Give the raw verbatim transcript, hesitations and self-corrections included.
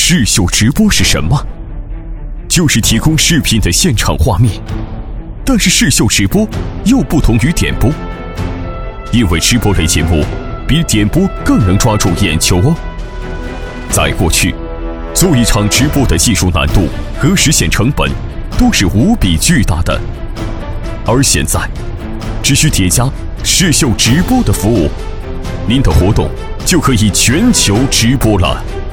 视秀直播是什么？就是提供视频的现场画面，但是视秀直播又不同于点播，因为直播类节目比点播更能抓住眼球哦。在过去，做一场直播的技术难度和实现成本都是无比巨大的，而现在只需叠加视秀直播的服务，您的活动就可以全球直播了。